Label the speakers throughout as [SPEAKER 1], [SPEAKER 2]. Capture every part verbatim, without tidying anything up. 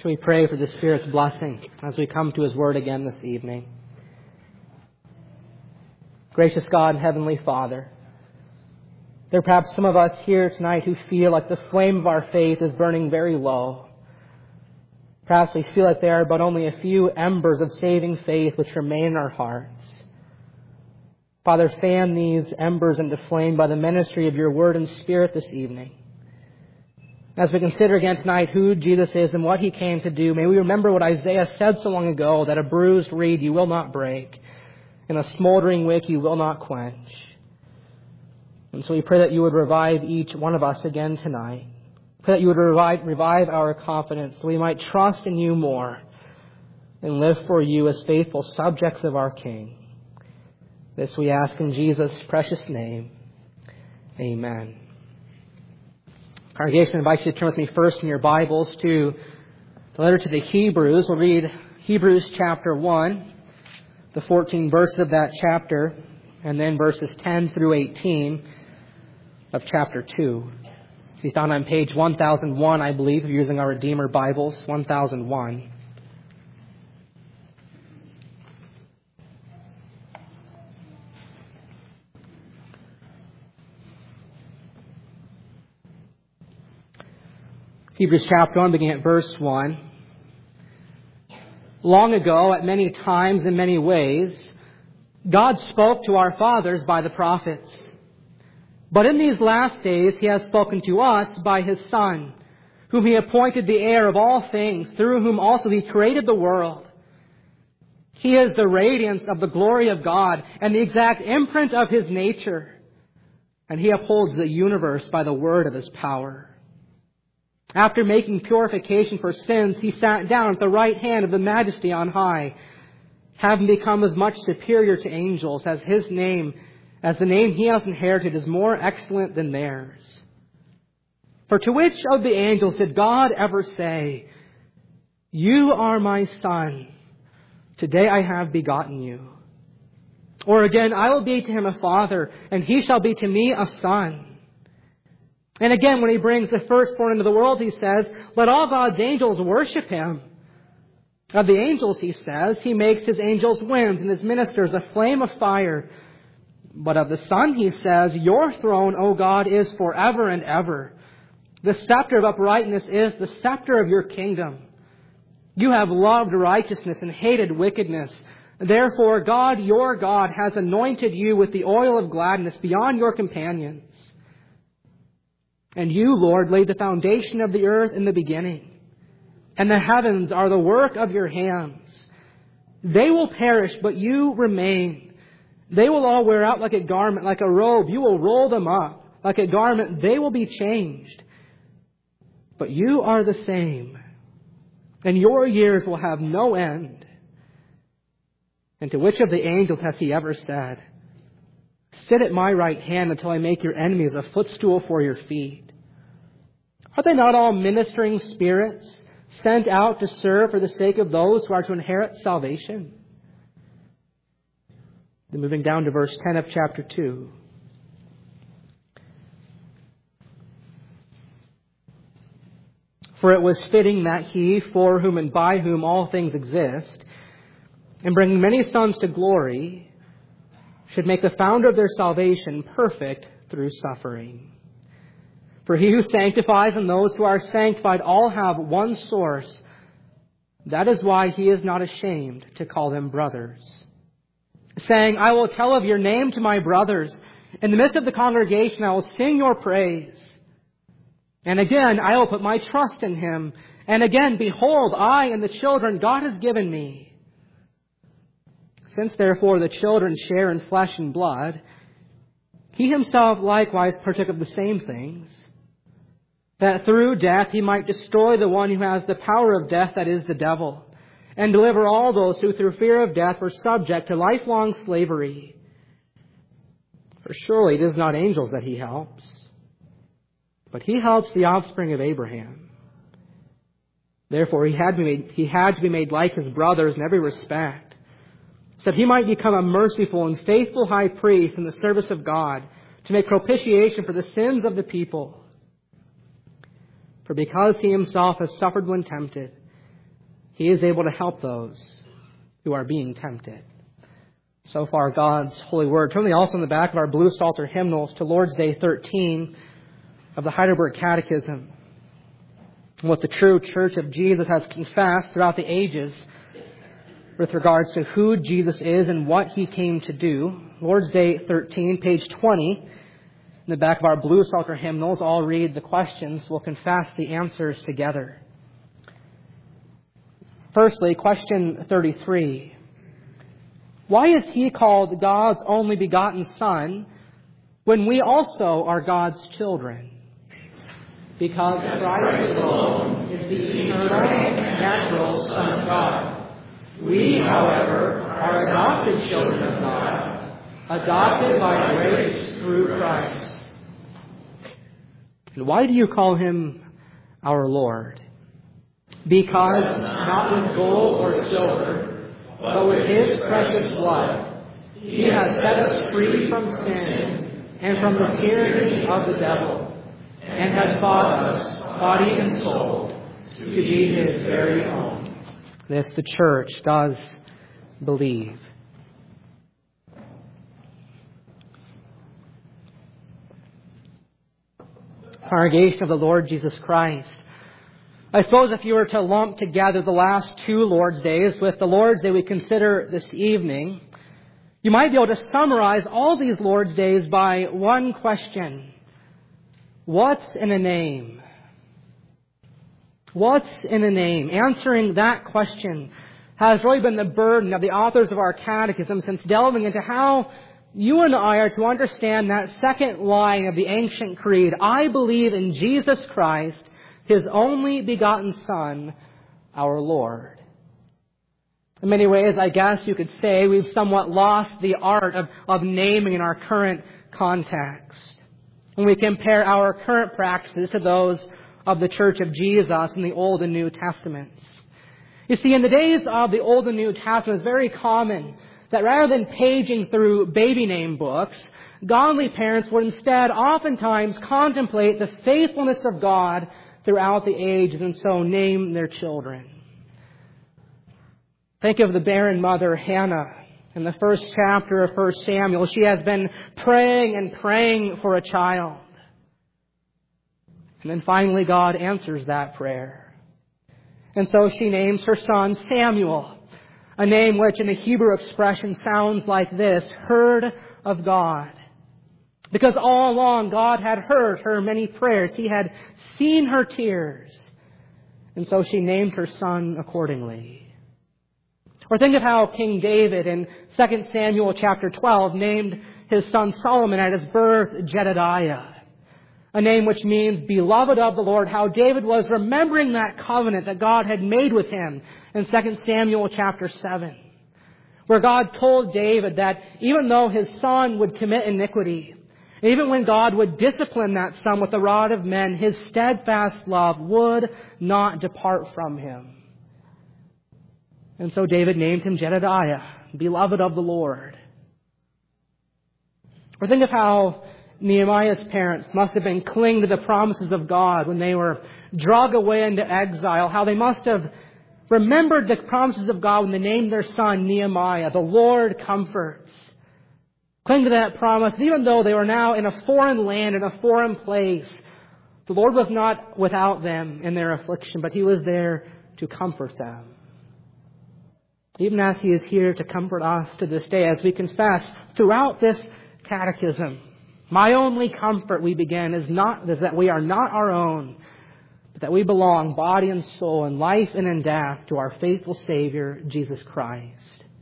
[SPEAKER 1] So we pray for the Spirit's blessing as we come to His Word again this evening. Gracious God and Heavenly Father, there are perhaps some of us here tonight who feel like the flame of our faith is burning very low. Perhaps we feel like there are but only a few embers of saving faith which remain in our hearts. Father, fan these embers into flame by the ministry of Your Word and Spirit this evening. As we consider again tonight who Jesus is and what He came to do, may we remember what Isaiah said so long ago, that a bruised reed You will not break, and a smoldering wick You will not quench. And so we pray that You would revive each one of us again tonight. Pray that You would revive, revive our confidence, so we might trust in You more and live for You as faithful subjects of our King. This we ask in Jesus' precious name. Amen. Congregation, I invite you to turn with me first in your Bibles to the letter to the Hebrews. We'll read Hebrews chapter one, the fourteen verses of that chapter, and then verses ten through eighteen of chapter two. It can be found on page one thousand one, I believe, if you're using our Redeemer Bibles, one thousand one. Hebrews chapter one, beginning at verse one. Long ago, at many times in many ways, God spoke to our fathers by the prophets. But in these last days, He has spoken to us by His Son, whom He appointed the heir of all things, through whom also He created the world. He is the radiance of the glory of God and the exact imprint of His nature. And He upholds the universe by the word of His power. After making purification for sins, He sat down at the right hand of the Majesty on high, having become as much superior to angels as His name, as the name He has inherited is more excellent than theirs. For to which of the angels did God ever say, "You are my Son, today I have begotten you"? Or again, "I will be to him a father, and he shall be to me a son"? And again, when He brings the firstborn into the world, He says, "Let all God's angels worship Him." Of the angels, He says, He makes His angels winds and His ministers a flame of fire. But of the Son, He says, "Your throne, O God, is forever and ever. The scepter of uprightness is the scepter of Your kingdom. You have loved righteousness and hated wickedness. Therefore, God, your God, has anointed you with the oil of gladness beyond your companions. And You, Lord, laid the foundation of the earth in the beginning. And the heavens are the work of Your hands. They will perish, but You remain. They will all wear out like a garment, like a robe. You will roll them up. Like a garment, they will be changed. But You are the same. And Your years will have no end." And to which of the angels has He ever said, "Sit at My right hand until I make your enemies a footstool for your feet"? Are they not all ministering spirits sent out to serve for the sake of those who are to inherit salvation? Then moving down to verse ten of chapter two. "For it was fitting that He, for whom and by whom all things exist, in bringing many sons to glory, should make the founder of their salvation perfect through suffering. For He who sanctifies and those who are sanctified all have one source. That is why He is not ashamed to call them brothers. Saying, 'I will tell of Your name to my brothers. In the midst of the congregation I will sing Your praise.' And again, I will put my trust in Him. And again, behold, I and the children God has given me. Since therefore the children share in flesh and blood, He Himself likewise partook of the same things, that through death He might destroy the one who has the power of death, that is, the devil, and deliver all those who through fear of death were subject to lifelong slavery. For surely it is not angels that He helps, but He helps the offspring of Abraham. Therefore He had to be made, he had to be made like His brothers in every respect, so that He might become a merciful and faithful high priest in the service of God, to make propitiation for the sins of the people. For because He Himself has suffered when tempted, He is able to help those who are being tempted. So far, God's holy word. Turn also in the back of our blue Psalter hymnals to Lord's Day thirteen of the Heidelberg Catechism. What the true Church of Jesus has confessed throughout the ages with regards to who Jesus is and what He came to do. Lord's Day thirteen, page twenty, in the back of our blue Psalter hymnals, I'll read the questions. We'll confess the answers together. Firstly, question thirty-three. Why is He called God's only begotten Son when we also are God's children? Because Christ alone is the eternal and natural Son of God. We, however, are adopted children of God, adopted by grace through Christ. And why do you call Him our Lord? Because not with gold or silver, but with His precious blood, He has set us free from sin and from the tyranny of the devil, and has bought us, body and soul, to be His very own. This the Church does believe. Congregation of the Lord Jesus Christ, I suppose if you were to lump together the last two Lord's Days with the Lord's Day we consider this evening, you might be able to summarize all these Lord's Days by one question. What's in a name? What's in a name? Answering that question has really been the burden of the authors of our catechism since delving into how you and I are to understand that second line of the ancient creed. I believe in Jesus Christ, His only begotten Son, our Lord. In many ways, I guess you could say we've somewhat lost the art of, of naming in our current context. When we compare our current practices to those of the Church of Jesus in the Old and New Testaments. You see, in the days of the Old and New Testament, it's very common that rather than paging through baby name books, godly parents would instead oftentimes contemplate the faithfulness of God throughout the ages and so name their children. Think of the barren mother Hannah. In the first chapter of First Samuel, she has been praying and praying for a child. And then finally God answers that prayer. And so she names her son Samuel, a name which in the Hebrew expression sounds like this, heard of God. Because all along God had heard her many prayers. He had seen her tears. And so she named her son accordingly. Or think of how King David in Second Samuel chapter twelve named his son Solomon at his birth Jedediah, a name which means beloved of the Lord, how David was remembering that covenant that God had made with him in Second Samuel chapter seven, where God told David that even though his son would commit iniquity, even when God would discipline that son with the rod of men, His steadfast love would not depart from him. And so David named him Jedediah, beloved of the Lord. Or think of how Nehemiah's parents must have been clinging to the promises of God when they were dragged away into exile, how they must have remembered the promises of God when they named their son Nehemiah, the Lord comforts. Cling to that promise, even though they were now in a foreign land, in a foreign place. The Lord was not without them in their affliction, but He was there to comfort them. Even as He is here to comfort us to this day, as we confess throughout this catechism. My only comfort, we begin, is not is that we are not our own, but that we belong, body and soul, in life and in death, to our faithful Savior, Jesus Christ.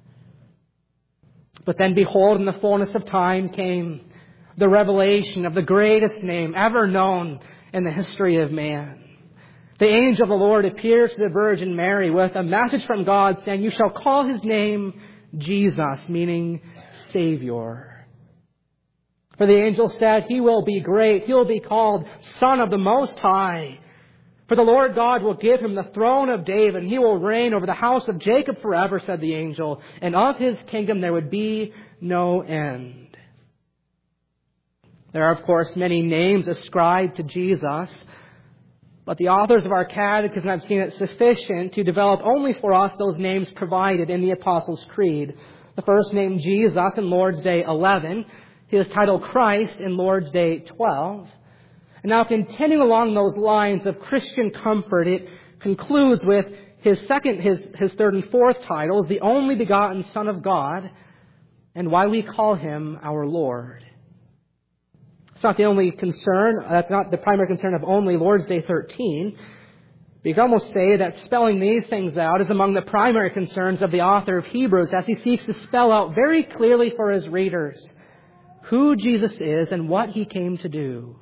[SPEAKER 1] But then behold, in the fullness of time came the revelation of the greatest name ever known in the history of man. The angel of the Lord appears to the Virgin Mary with a message from God saying, you shall call His name Jesus, meaning Savior. For the angel said, He will be great. He will be called Son of the Most High. For the Lord God will give Him the throne of David, and He will reign over the house of Jacob forever, said the angel. And of His kingdom there would be no end. There are, of course, many names ascribed to Jesus. But the authors of our catechism have seen it sufficient to develop only for us those names provided in the Apostles' Creed. The first name, Jesus, in Lord's Day eleven. His title, Christ, in Lord's Day twelve. And now, continuing along those lines of Christian comfort, it concludes with his second, his, his third and fourth titles, the only begotten Son of God, and why we call him our Lord. It's not the only concern, that's not the primary concern of only Lord's Day thirteen. We can almost say that spelling these things out is among the primary concerns of the author of Hebrews as he seeks to spell out very clearly for his readers who Jesus is and what he came to do.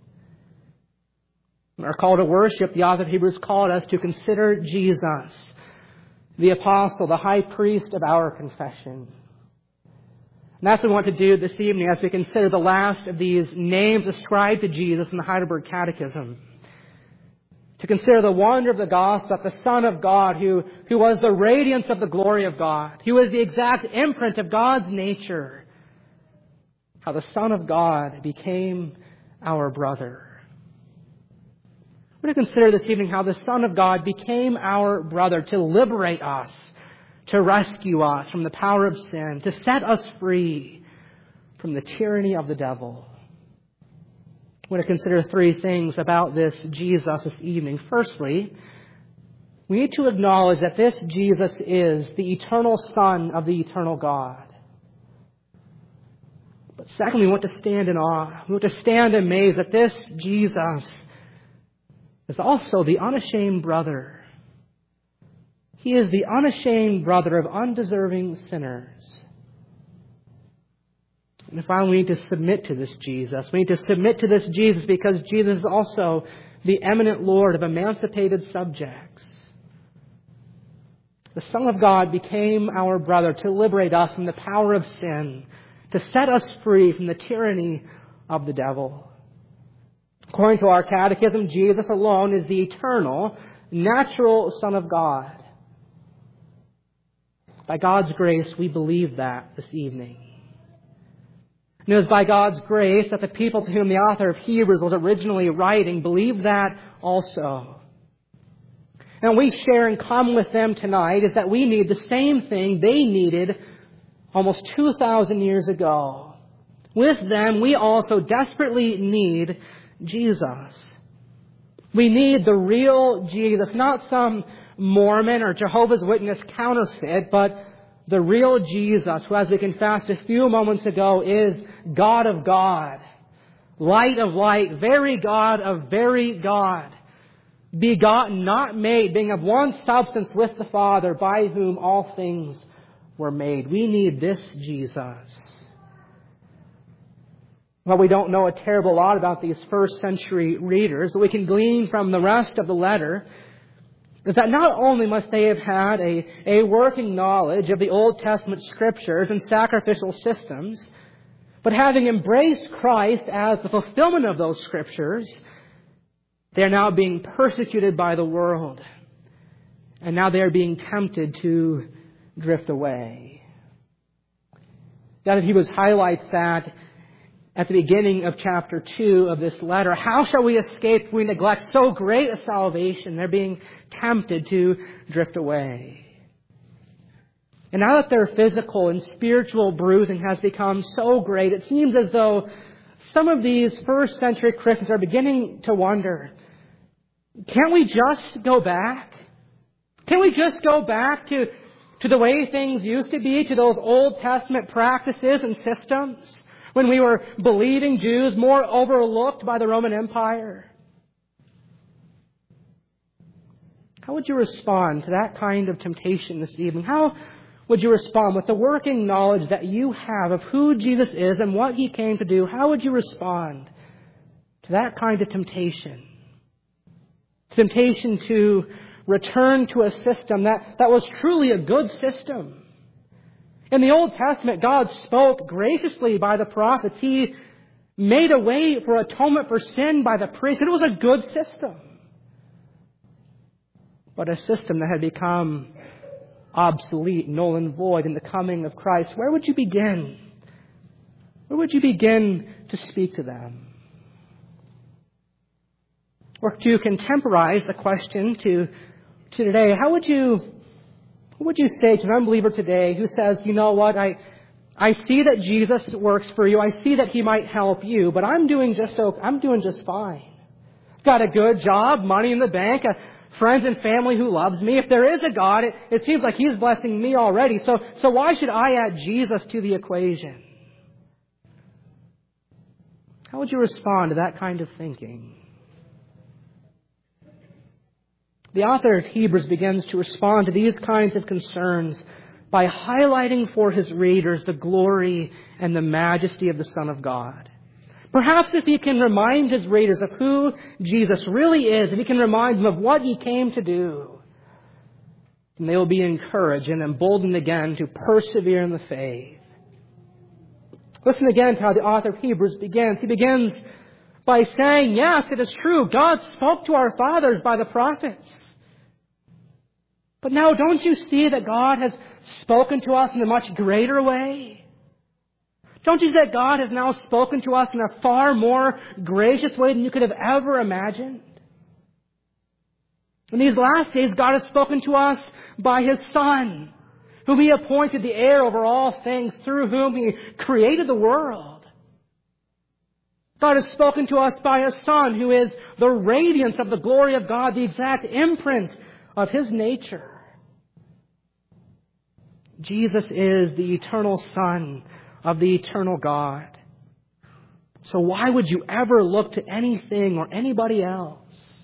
[SPEAKER 1] In our call to worship, the author of Hebrews called us to consider Jesus, the apostle, the high priest of our confession. And that's what we want to do this evening as we consider the last of these names ascribed to Jesus in the Heidelberg Catechism. To consider the wonder of the gospel that the Son of God, who, who was the radiance of the glory of God, who was the exact imprint of God's nature, how the Son of God became our brother. We're going to consider this evening how the Son of God became our brother to liberate us, to rescue us from the power of sin, to set us free from the tyranny of the devil. We're going to consider three things about this Jesus this evening. Firstly, we need to acknowledge that this Jesus is the eternal Son of the eternal God. But secondly, we want to stand in awe. We want to stand amazed that this Jesus is also the unashamed brother. He is the unashamed brother of undeserving sinners. And finally, we need to submit to this Jesus. We need to submit to this Jesus because Jesus is also the eminent Lord of emancipated subjects. The Son of God became our brother to liberate us from the power of sin, to set us free from the tyranny of the devil. According to our catechism, Jesus alone is the eternal, natural Son of God. By God's grace, we believe that this evening. And it was by God's grace that the people to whom the author of Hebrews was originally writing believed that also. And we share in common with them tonight is that we need the same thing they needed almost two thousand years ago. With them, we also desperately need Jesus. We need the real Jesus, not some Mormon or Jehovah's Witness counterfeit, but the real Jesus, who, as we confessed a few moments ago, is God of God, light of light, very God of very God, begotten, not made, being of one substance with the Father, by whom all things were made. We need this Jesus. Well, we don't know a terrible lot about these first century readers, but we can glean from the rest of the letter is that not only must they have had a, a working knowledge of the Old Testament scriptures and sacrificial systems, but having embraced Christ as the fulfillment of those scriptures, they are now being persecuted by the world. And now they are being tempted to drift away. That Hebrews highlights that at the beginning of chapter two of this letter. How shall we escape if we neglect so great a salvation? They're being tempted to drift away. And now that their physical and spiritual bruising has become so great, it seems as though some of these first century Christians are beginning to wonder, can't we just go back? Can we just go back to, to the way things used to be, to those Old Testament practices and systems? When we were believing Jews, more overlooked by the Roman Empire? How would you respond to that kind of temptation this evening? How would you respond with the working knowledge that you have of who Jesus is and what He came to do? How would you respond to that kind of temptation? Temptation to return to a system that, that was truly a good system. In the Old Testament, God spoke graciously by the prophets. He made a way for atonement for sin by the priest. It was a good system. But a system that had become obsolete, null and void in the coming of Christ. Where would you begin? Where would you begin to speak to them? Or to contemporize the question to, to today, how would you, what would you say to an unbeliever today who says, you know what, I, I see that Jesus works for you. I see that He might help you, but I'm doing just okay. I'm doing just fine. Got a good job, money in the bank, a friends and family who loves me. If there is a God, it, it seems like He's blessing me already. So, so why should I add Jesus to the equation? How would you respond to that kind of thinking? The author of Hebrews begins to respond to these kinds of concerns by highlighting for his readers the glory and the majesty of the Son of God. Perhaps if he can remind his readers of who Jesus really is, if he can remind them of what He came to do, then they will be encouraged and emboldened again to persevere in the faith. Listen again to how the author of Hebrews begins. He begins by saying, yes, it is true, God spoke to our fathers by the prophets. But now, don't you see that God has spoken to us in a much greater way? Don't you see that God has now spoken to us in a far more gracious way than you could have ever imagined? In these last days, God has spoken to us by His Son, whom He appointed the heir over all things, through whom He created the world. God has spoken to us by His Son, who is the radiance of the glory of God, the exact imprint of His nature. Jesus is the eternal Son of the eternal God. So why would you ever look to anything or anybody else?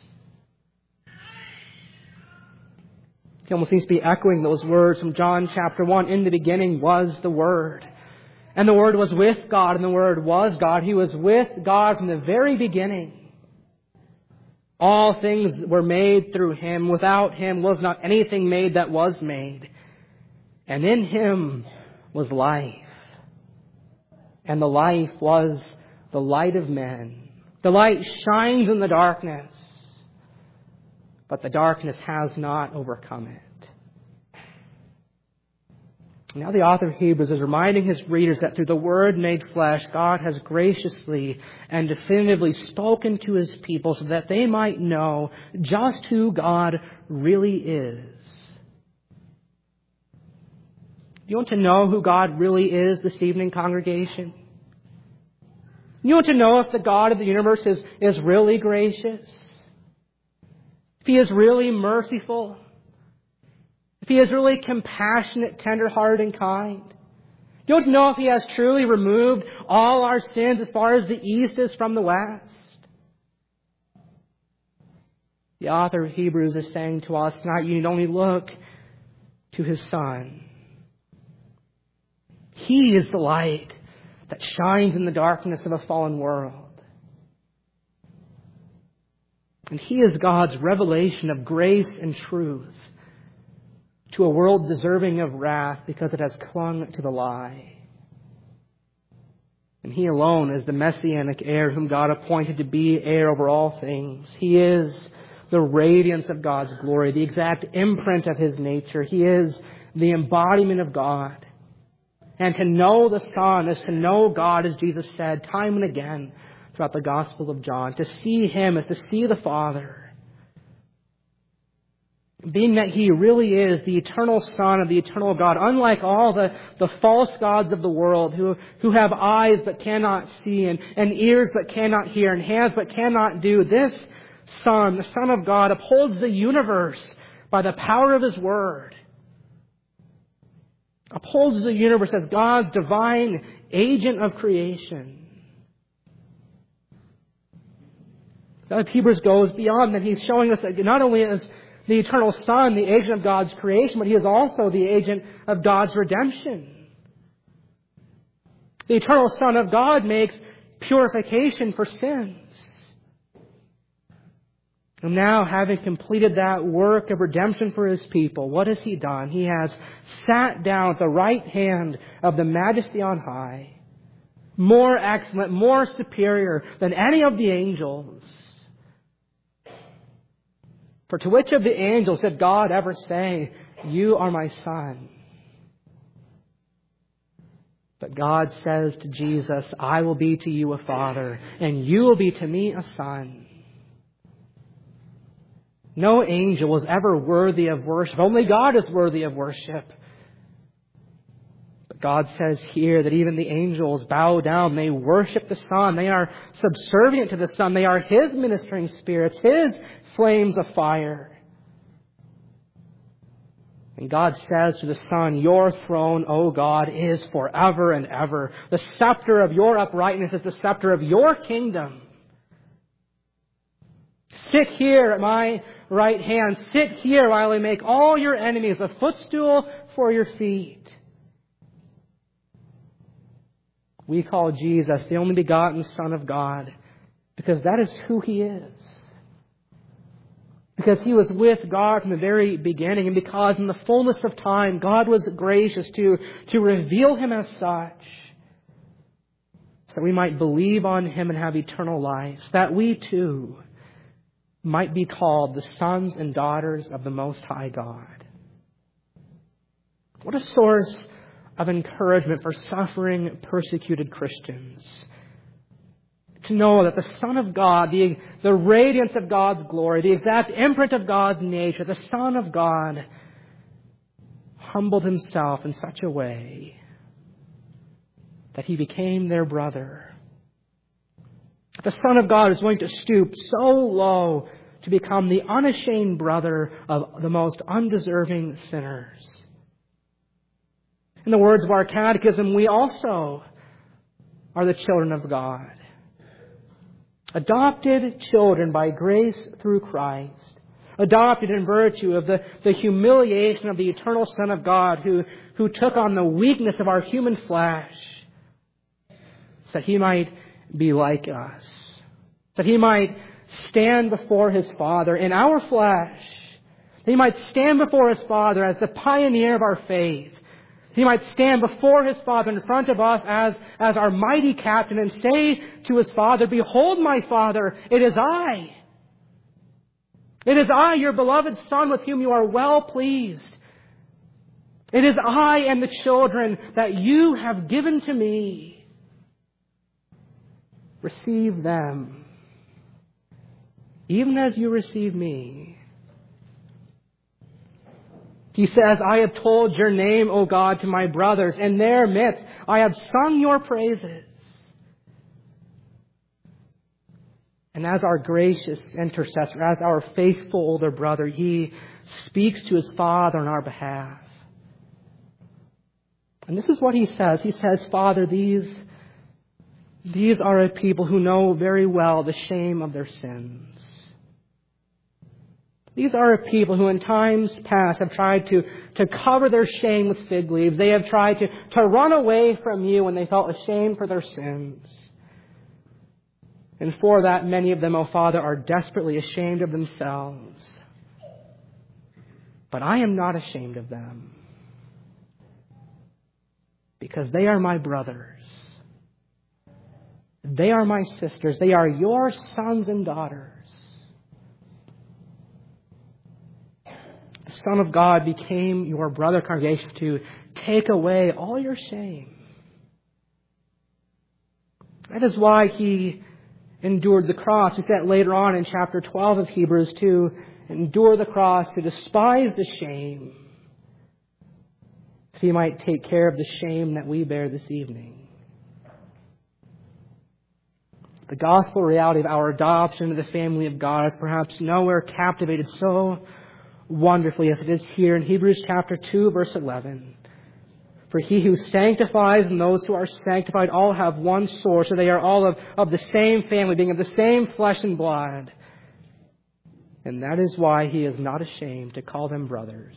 [SPEAKER 1] He almost seems to be echoing those words from John chapter one. In the beginning was the Word. And the Word was with God, and the Word was God. He was with God from the very beginning. All things were made through Him. Without Him was not anything made that was made. And in Him was life. And the life was the light of men. The light shines in the darkness, but the darkness has not overcome it. Now the author of Hebrews is reminding his readers that through the Word made flesh, God has graciously and definitively spoken to His people so that they might know just who God really is. You want to know who God really is this evening, congregation? You want to know if the God of the universe is, is really gracious? If He is really merciful? If He is really compassionate, tender-hearted, and kind? You want to know if He has truly removed all our sins as far as the east is from the west? The author of Hebrews is saying to us tonight, you need only look to His Son. He is the light that shines in the darkness of a fallen world. And He is God's revelation of grace and truth to a world deserving of wrath because it has clung to the lie. And He alone is the Messianic heir whom God appointed to be heir over all things. He is the radiance of God's glory, the exact imprint of His nature. He is the embodiment of God. And to know the Son is to know God, as Jesus said time and again throughout the Gospel of John. To see Him is to see the Father. Being that He really is the eternal Son of the eternal God, unlike all the, the false gods of the world who, who have eyes but cannot see, and, and ears but cannot hear, and hands but cannot do, this Son, the Son of God, upholds the universe by the power of His Word. Upholds the universe as God's divine agent of creation. Now, Hebrews goes beyond that. He's showing us that not only is the eternal Son the agent of God's creation, but He is also the agent of God's redemption. The eternal Son of God makes purification for sins. And now, having completed that work of redemption for His people, what has He done? He has sat down at the right hand of the Majesty on high, more excellent, more superior than any of the angels. For to which of the angels did God ever say, "You are my Son"? But God says to Jesus, "I will be to you a Father, and you will be to me a Son." No angel was ever worthy of worship. Only God is worthy of worship. But God says here that even the angels bow down. They worship the Son. They are subservient to the Son. They are His ministering spirits, His flames of fire. And God says to the Son, your throne, O God, is forever and ever. The scepter of your uprightness is the scepter of your kingdom. Sit here at my right hand. Sit here while I make all your enemies a footstool for your feet. We call Jesus the only begotten Son of God because that is who He is. Because He was with God from the very beginning, and because in the fullness of time God was gracious to, to reveal Him as such, so that we might believe on Him and have eternal life, so that we too might be called the sons and daughters of the Most High God. What a source of encouragement for suffering, persecuted Christians. To know that the Son of God, the, the radiance of God's glory, the exact imprint of God's nature, the Son of God, humbled Himself in such a way that He became their brother. The Son of God is going to stoop so low to become the unashamed brother of the most undeserving sinners. In the words of our catechism, we also are the children of God. Adopted children by grace through Christ. Adopted in virtue of the, the humiliation of the eternal Son of God who, who took on the weakness of our human flesh so that He might be like us. That He might stand before His Father in our flesh. That He might stand before His Father as the pioneer of our faith. He might stand before His Father in front of us as, as our mighty captain and say to His Father, behold my Father, it is I. It is I, your beloved Son, with whom you are well pleased. It is I and the children that you have given to me. Receive them, even as you receive me. He says, I have told your name, O God, to my brothers. In their midst, I have sung your praises. And as our gracious intercessor, as our faithful older brother, He speaks to His Father on our behalf. And this is what He says. He says, Father, these, these are a people who know very well the shame of their sins. These are a people who in times past have tried to, to cover their shame with fig leaves. They have tried to, to run away from you when they felt ashamed for their sins. And for that, many of them, O Father, are desperately ashamed of themselves. But I am not ashamed of them, because they are my brothers. They are my sisters. They are your sons and daughters. The Son of God became your brother, congregation, to take away all your shame. That is why He endured the cross. We see that later on in chapter twelve of Hebrews, to endure the cross, to despise the shame, so He might take care of the shame that we bear this evening. The gospel reality of our adoption into the family of God is perhaps nowhere captivated so wonderfully as it is here in Hebrews chapter two, verse eleven. For He who sanctifies and those who are sanctified all have one source, so they are all of, of the same family, being of the same flesh and blood. And that is why He is not ashamed to call them brothers.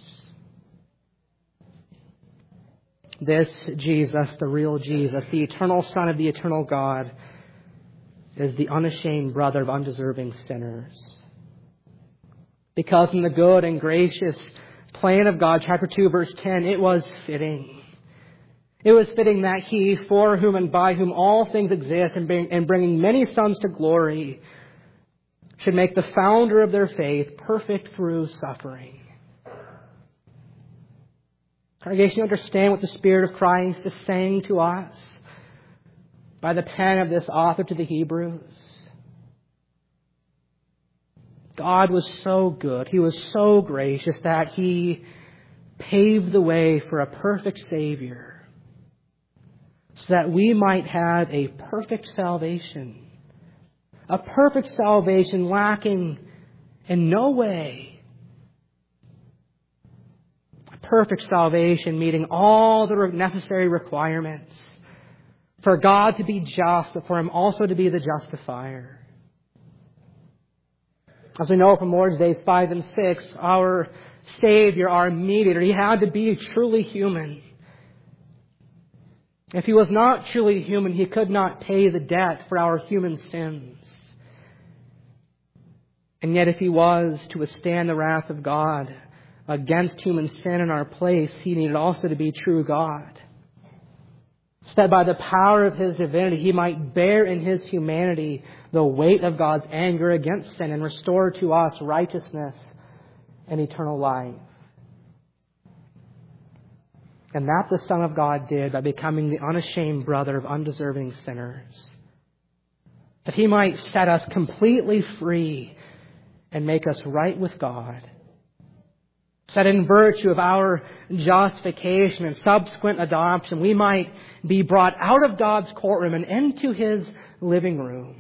[SPEAKER 1] This Jesus, the real Jesus, the eternal Son of the eternal God, is the unashamed brother of undeserving sinners. Because in the good and gracious plan of God, chapter two, verse ten, it was fitting. It was fitting that He, for whom and by whom all things exist, and, bring, and bringing many sons to glory, should make the founder of their faith perfect through suffering. Congregation, you understand what the Spirit of Christ is saying to us by the pen of this author to the Hebrews? God was so good, He was so gracious that He paved the way for a perfect Savior so that we might have a perfect salvation. A perfect salvation lacking in no way. A perfect salvation meeting all the necessary requirements for God to be just, but for Him also to be the justifier. As we know from Lord's Days five and six, our Savior, our mediator, He had to be truly human. If He was not truly human, He could not pay the debt for our human sins. And yet if He was to withstand the wrath of God against human sin in our place, He needed also to be true God. So that by the power of His divinity, He might bear in His humanity the weight of God's anger against sin and restore to us righteousness and eternal life. And that the Son of God did by becoming the unashamed brother of undeserving sinners. That He might set us completely free and make us right with God. So that in virtue of our justification and subsequent adoption, we might be brought out of God's courtroom and into His living room.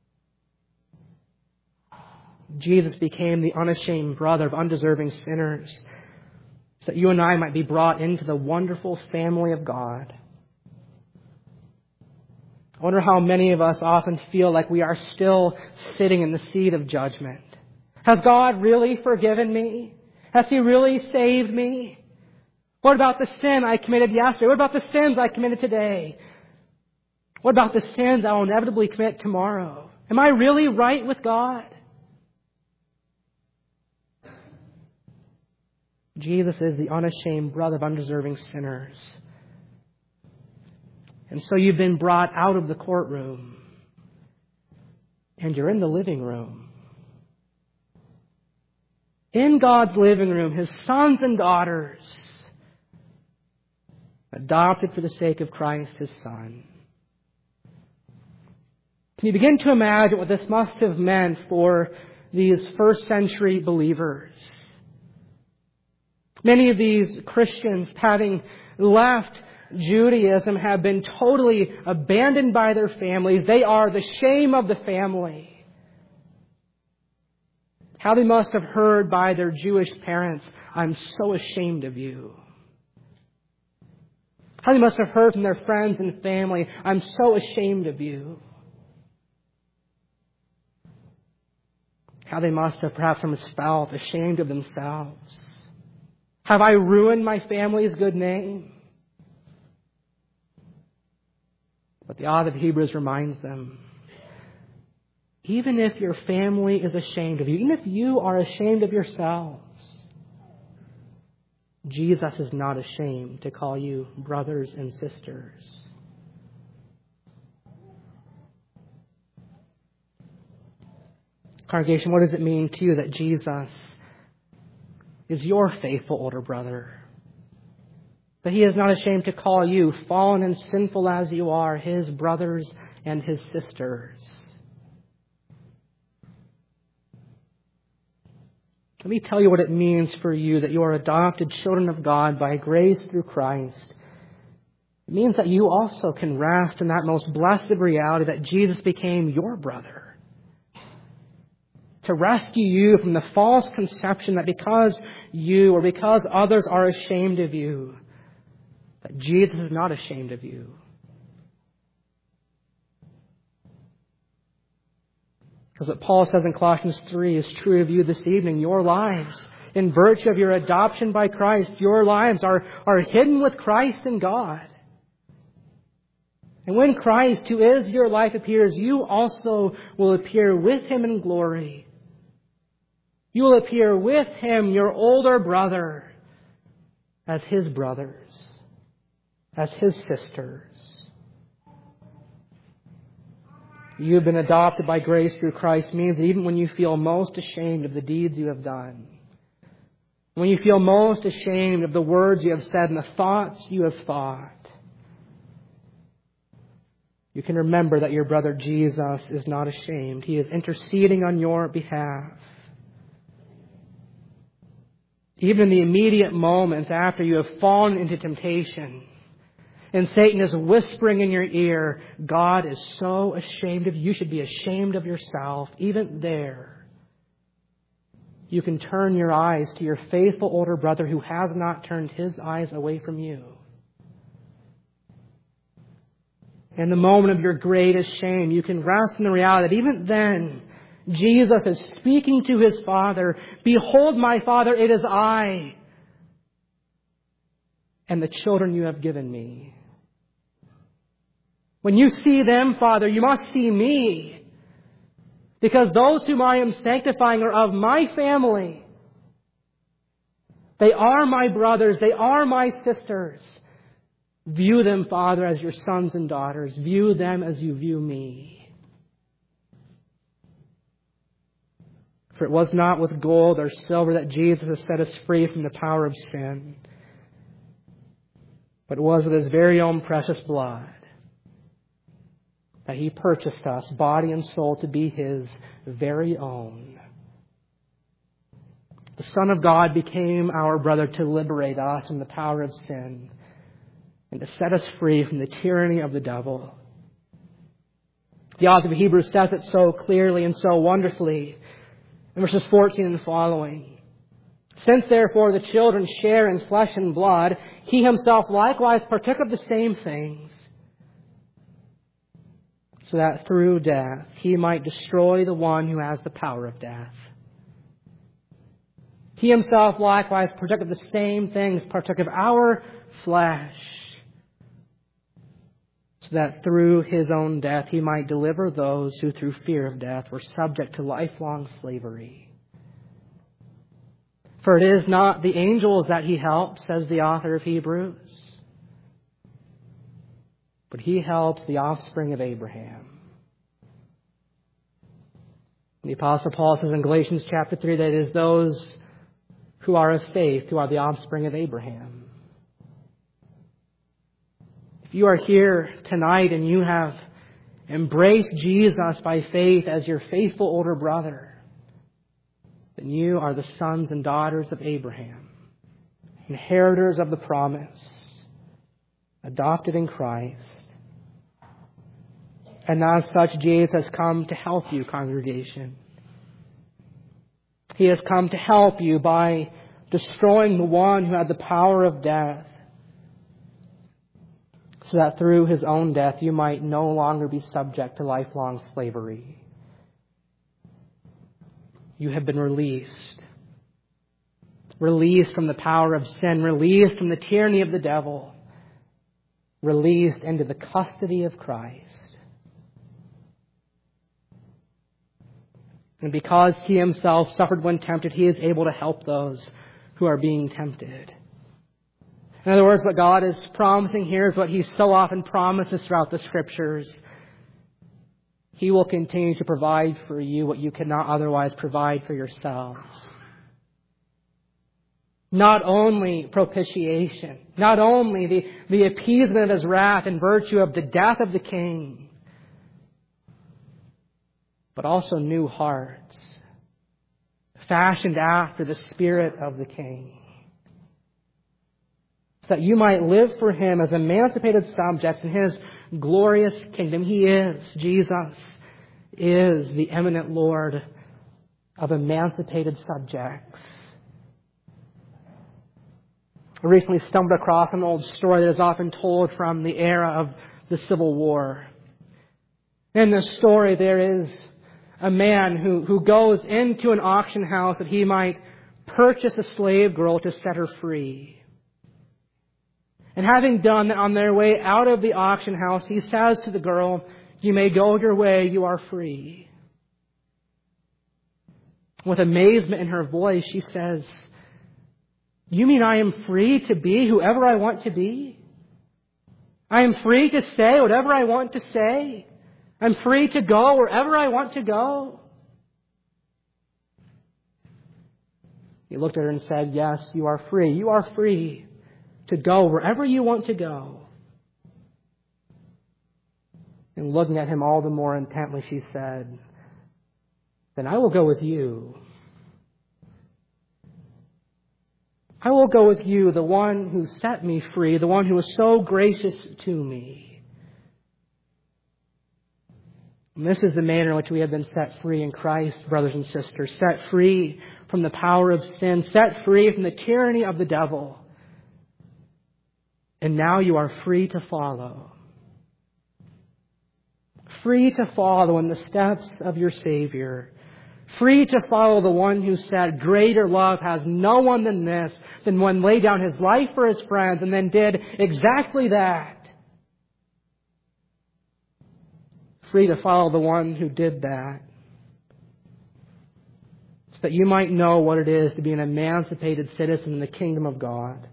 [SPEAKER 1] Jesus became the unashamed brother of undeserving sinners so that you and I might be brought into the wonderful family of God. I wonder how many of us often feel like we are still sitting in the seat of judgment. Has God really forgiven me? Has He really saved me? What about the sin I committed yesterday? What about the sins I committed today? What about the sins I will inevitably commit tomorrow? Am I really right with God? Jesus is the unashamed brother of undeserving sinners. And so you've been brought out of the courtroom and you're in the living room. In God's living room, His sons and daughters, adopted for the sake of Christ, His Son. Can you begin to imagine what this must have meant for these first century believers? Many of these Christians, having left Judaism, have been totally abandoned by their families. They are the shame of the family. How they must have heard by their Jewish parents, "I'm so ashamed of you." How they must have heard from their friends and family, "I'm so ashamed of you." How they must have perhaps felt ashamed of themselves. Have I ruined my family's good name? But the author of Hebrews reminds them, even if your family is ashamed of you, even if you are ashamed of yourselves, Jesus is not ashamed to call you brothers and sisters. Congregation, what does it mean to you that Jesus is your faithful older brother? That He is not ashamed to call you, fallen and sinful as you are, His brothers and His sisters. Let me tell you what it means for you that you are adopted children of God by grace through Christ. It means that you also can rest in that most blessed reality that Jesus became your brother. To rescue you from the false conception that because you or because others are ashamed of you, that Jesus is not ashamed of you. Because what Paul says in Colossians three is true of you this evening. Your lives, in virtue of your adoption by Christ, your lives are, are hidden with Christ in God. And when Christ, who is your life, appears, you also will appear with Him in glory. You will appear with Him, your older brother, as His brothers, as His sisters. You've been adopted by grace through Christ means that even when you feel most ashamed of the deeds you have done, when you feel most ashamed of the words you have said and the thoughts you have thought, you can remember that your brother Jesus is not ashamed. He is interceding on your behalf. Even in the immediate moments after you have fallen into temptation, and Satan is whispering in your ear, God is so ashamed of you. You should be ashamed of yourself. Even there, you can turn your eyes to your faithful older brother who has not turned his eyes away from you. In the moment of your greatest shame, you can rest in the reality that even then, Jesus is speaking to His Father. Behold, my Father, it is I and the children you have given me. When you see them, Father, you must see me. Because those whom I am sanctifying are of my family. They are my brothers. They are my sisters. View them, Father, as your sons and daughters. View them as you view me. For it was not with gold or silver that Jesus has set us free from the power of sin, but it was with His very own precious blood that He purchased us, body and soul, to be His very own. The Son of God became our brother to liberate us from the power of sin and to set us free from the tyranny of the devil. The author of Hebrews says it so clearly and so wonderfully in verses fourteen and following. Since therefore the children share in flesh and blood, He Himself likewise partook of the same things, so that through death He might destroy the one who has the power of death. He Himself likewise partook of the same things, partook of our flesh, so that through His own death He might deliver those who through fear of death were subject to lifelong slavery. For it is not the angels that He helps, says the author of Hebrews, but He helps the offspring of Abraham. The Apostle Paul says in Galatians chapter three that it is those who are of faith who are the offspring of Abraham. If you are here tonight and you have embraced Jesus by faith as your faithful older brother, then you are the sons and daughters of Abraham, inheritors of the promise, adopted in Christ. And as such, Jesus has come to help you, congregation. He has come to help you by destroying the one who had the power of death, so that through His own death you might no longer be subject to lifelong slavery. You have been released. Released from the power of sin, released from the tyranny of the devil, released into the custody of Christ. And because He Himself suffered when tempted, He is able to help those who are being tempted. In other words, what God is promising here is what He so often promises throughout the Scriptures. He will continue to provide for you what you cannot otherwise provide for yourselves. Not only propitiation, not only the, the appeasement of His wrath in virtue of the death of the King, but also new hearts, fashioned after the Spirit of the King, so that you might live for Him as emancipated subjects in His glorious kingdom. He is, Jesus is the eminent Lord of emancipated subjects. I recently stumbled across an old story that is often told from the era of the Civil War. In this story, there is a man who, who goes into an auction house that he might purchase a slave girl to set her free. And having done that, on their way out of the auction house, he says to the girl, "You may go your way, you are free." With amazement in her voice, she says, "You mean I am free to be whoever I want to be? I am free to say whatever I want to say? I'm free to go wherever I want to go?" He looked at her and said, "Yes, you are free. You are free to go wherever you want to go." And looking at him all the more intently, she said, "Then I will go with you." I will go with you, the one who set me free, the one who was so gracious to me. And this is the manner in which we have been set free in Christ, brothers and sisters. Set free from the power of sin. Set free from the tyranny of the devil. And now you are free to follow. Free to follow in the steps of your Savior. Free to follow the one who said, greater love has no one than this, than one laid down his life for his friends, and then did exactly that. Free to follow the one who did that. So that you might know what it is to be an emancipated citizen in the kingdom of God.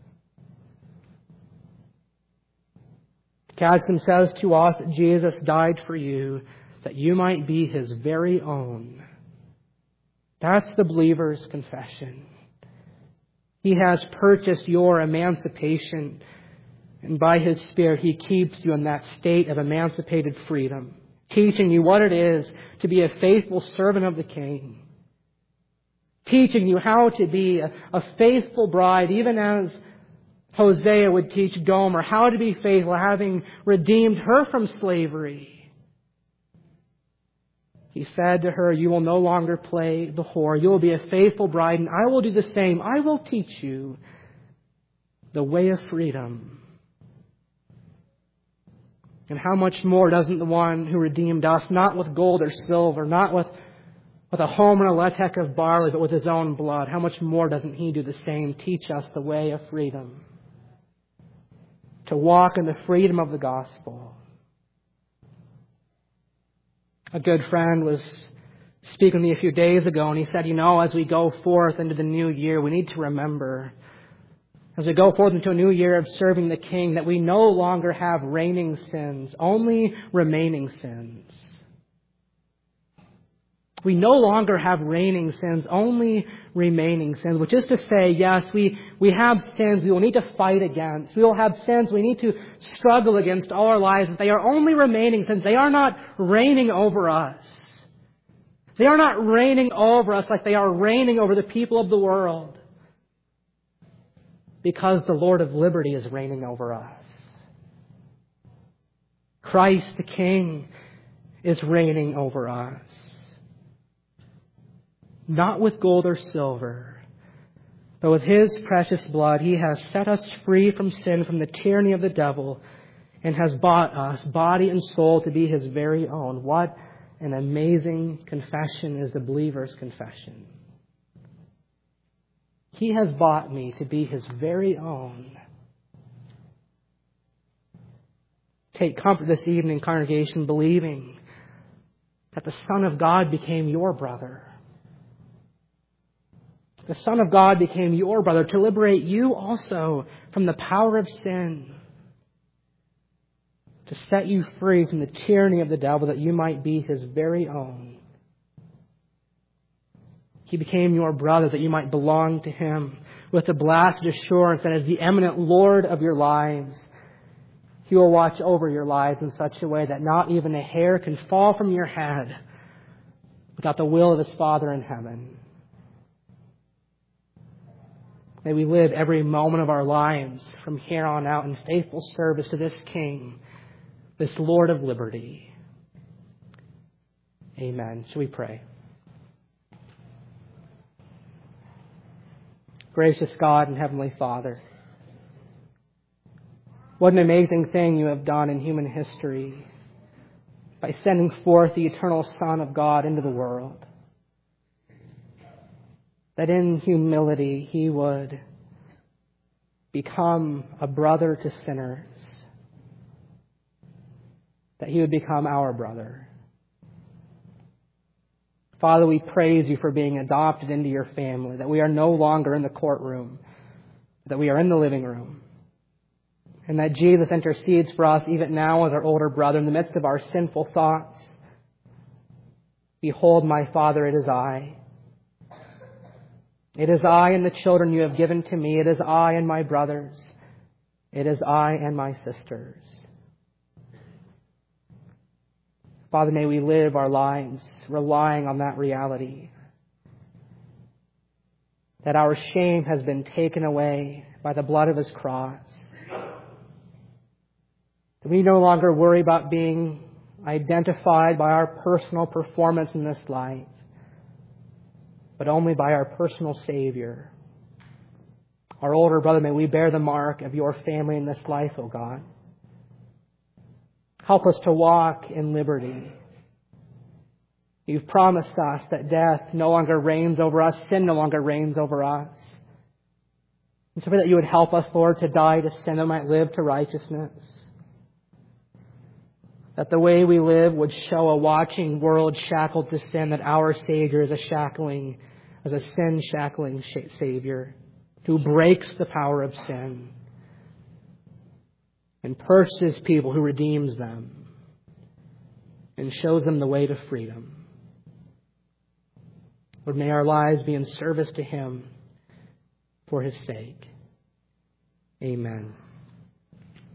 [SPEAKER 1] Catechism says to us that Jesus died for you, that you might be His very own. That's the believer's confession. He has purchased your emancipation, and by His Spirit He keeps you in that state of emancipated freedom, teaching you what it is to be a faithful servant of the King, teaching you how to be a, a faithful bride, even as Hosea would teach Gomer how to be faithful, having redeemed her from slavery. He said to her, you will no longer play the whore. You will be a faithful bride, and I will do the same. I will teach you the way of freedom. And how much more doesn't the one who redeemed us, not with gold or silver, not with, with a homer and a letek of barley, but with His own blood, how much more doesn't He do the same, teach us the way of freedom? To walk in the freedom of the gospel. A good friend was speaking to me a few days ago, and he said, you know, as we go forth into the new year, we need to remember, as we go forth into a new year of serving the King, that we no longer have reigning sins, only remaining sins. We no longer have reigning sins, only remaining sins, which is to say, yes, we, we have sins we will need to fight against. We will have sins we need to struggle against all our lives. But they are only remaining sins. They are not reigning over us. They are not reigning over us like they are reigning over the people of the world. Because the Lord of liberty is reigning over us. Christ the King is reigning over us. Not with gold or silver, but with His precious blood, He has set us free from sin, from the tyranny of the devil, and has bought us, body and soul, to be His very own. What an amazing confession is the believer's confession. He has bought me to be His very own. Take comfort this evening, congregation, believing that the Son of God became your brother. The Son of God became your brother to liberate you also from the power of sin, to set you free from the tyranny of the devil, that you might be His very own. He became your brother that you might belong to Him, with the blessed assurance that as the eminent Lord of your lives, He will watch over your lives in such a way that not even a hair can fall from your head without the will of His Father in heaven. May we live every moment of our lives from here on out in faithful service to this King, this Lord of liberty. Amen. Shall we pray? Gracious God and Heavenly Father, what an amazing thing You have done in human history by sending forth the eternal Son of God into the world. That in humility He would become a brother to sinners. That He would become our brother. Father, we praise You for being adopted into Your family. That we are no longer in the courtroom. That we are in the living room. And that Jesus intercedes for us even now as our older brother in the midst of our sinful thoughts. Behold, my Father, it is I. It is I and the children You have given to me. It is I and my brothers. It is I and my sisters. Father, may we live our lives relying on that reality. that our shame has been taken away by the blood of His cross. That we no longer worry about being identified by our personal performance in this life, but only by our personal Savior. Our older brother, may we bear the mark of Your family in this life, O God. Help us to walk in liberty. You've promised us that death no longer reigns over us, sin no longer reigns over us. And so that You would help us, Lord, to die to sin and might live to righteousness. That the way we live would show a watching world shackled to sin that our Savior is a shackling, as a sin shackling Savior who breaks the power of sin and purchases people, who redeems them and shows them the way to freedom. Lord, may our lives be in service to Him for His sake. Amen.